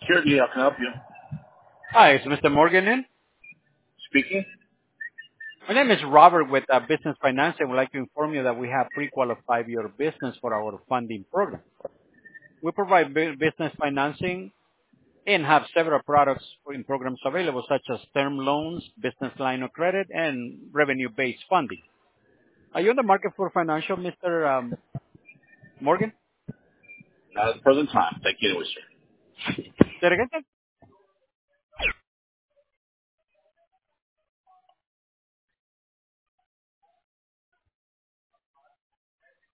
Security, how can I help you? Hi, is Mr. Morgan in? Speaking. My name is Robert with Business Financing. I would like to inform you that we have pre-qualified your business for our funding program. We provide business financing and have several products in programs available, such as term loans, business line of credit, and revenue-based funding. Are you in the market for financial, Mr. Morgan? Not at the present time. Thank you, anyway, sir. Say it again?